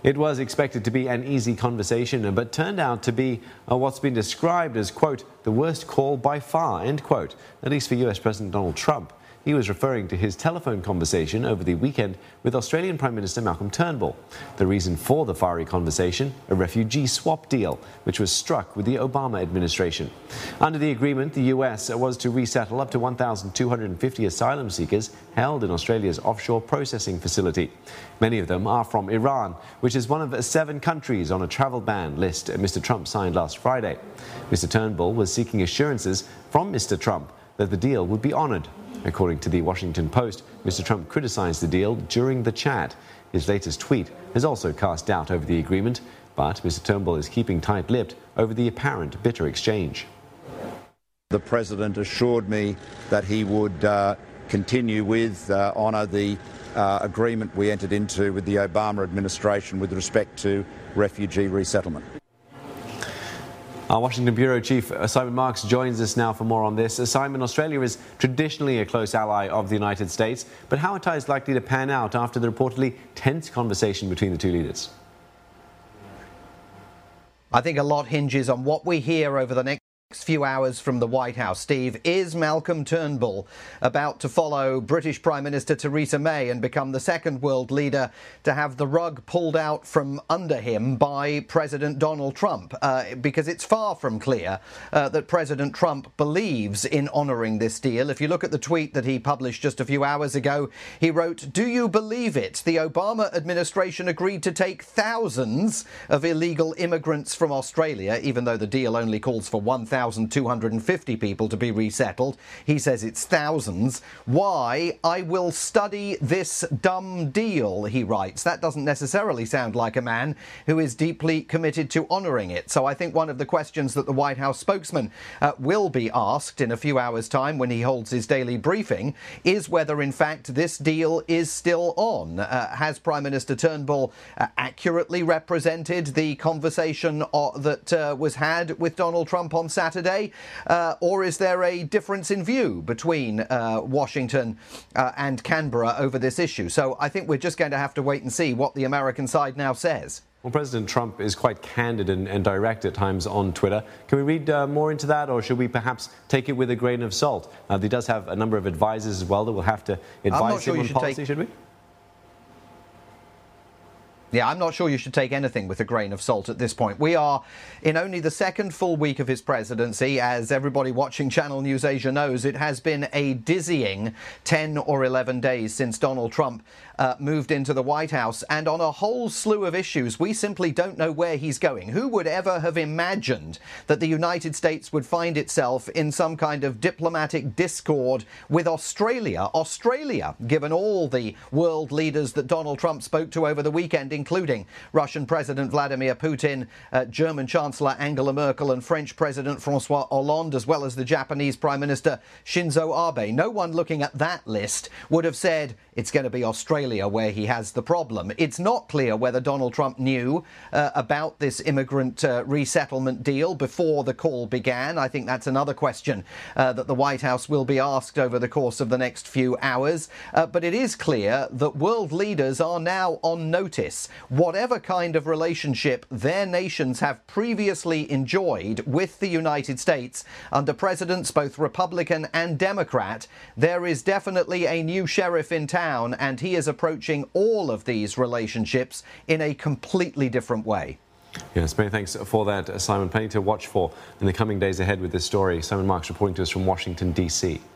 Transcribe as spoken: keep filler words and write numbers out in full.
It was expected to be an easy conversation, but turned out to be uh, what's been described as, quote, the worst call by far, end quote, at least for U S President Donald Trump. He was referring to his telephone conversation over the weekend with Australian Prime Minister Malcolm Turnbull. The reason for the fiery conversation, a refugee swap deal, which was struck with the Obama administration. Under the agreement, the U S was to resettle up to one thousand two hundred fifty asylum seekers held in Australia's offshore processing facility. Many of them are from Iran, which is one of seven countries on a travel ban list Mister Trump signed last Friday. Mister Turnbull was seeking assurances from Mister Trump that the deal would be honoured. According to the Washington Post, Mister Trump criticized the deal during the chat. His latest tweet has also cast doubt over the agreement, but Mister Turnbull is keeping tight-lipped over the apparent bitter exchange. The President assured me that he would uh, continue with, uh, honour the uh, agreement we entered into with the Obama administration with respect to refugee resettlement. Our Washington Bureau Chief Simon Marks joins us now for more on this. Simon, Australia is traditionally a close ally of the United States, but how are ties likely to pan out after the reportedly tense conversation between the two leaders? I think a lot hinges on what we hear over the next few hours from the White House. Steve, is Malcolm Turnbull about to follow British Prime Minister Theresa May and become the second world leader to have the rug pulled out from under him by President Donald Trump? Uh, because it's far from clear uh, that President Trump believes in honouring this deal. If you look at the tweet that he published just a few hours ago, he wrote, "Do you believe it? The Obama administration agreed to take thousands of illegal immigrants from Australia, even though the deal only calls for one thousand two hundred fifty people to be resettled. He says it's thousands. Why? I will study this dumb deal," he writes. That doesn't necessarily sound like a man who is deeply committed to honouring it. So I think one of the questions that the White House spokesman uh, will be asked in a few hours' time when he holds his daily briefing is whether, in fact, this deal is still on. Uh, has Prime Minister Turnbull uh, accurately represented the conversation uh, that uh, was had with Donald Trump on Saturday? Saturday, uh, or is there a difference in view between uh, Washington uh, and Canberra over this issue? So I think we're just going to have to wait and see what the American side now says. Well, President Trump is quite candid and, and direct at times on Twitter. Can we read uh, more into that, or should we perhaps take it with a grain of salt? Uh, he does have a number of advisors as well that will have to advise sure him on should policy, take... should we? Yeah, I'm not sure you should take anything with a grain of salt at this point. We are in only the second full week of his presidency. As everybody watching Channel News Asia knows, it has been a dizzying ten or eleven days since Donald Trump uh, moved into the White House. And on a whole slew of issues, we simply don't know where he's going. Who would ever have imagined that the United States would find itself in some kind of diplomatic discord with Australia? Australia, given all the world leaders that Donald Trump spoke to over the weekend, including Russian President Vladimir Putin, uh, German Chancellor Angela Merkel and French President Francois Hollande, as well as the Japanese Prime Minister Shinzo Abe. No one looking at that list would have said it's going to be Australia where he has the problem. It's not clear whether Donald Trump knew uh, about this immigrant uh, resettlement deal before the call began. I think that's another question uh, that the White House will be asked over the course of the next few hours. Uh, but it is clear that world leaders are now on notice. Whatever kind of relationship their nations have previously enjoyed with the United States under presidents both Republican and Democrat, there is definitely a new sheriff in town, and he is approaching all of these relationships in a completely different way. Yes, many thanks for that, Simon. Plenty to watch for in the coming days ahead with this story. Simon Marks reporting to us from Washington, D C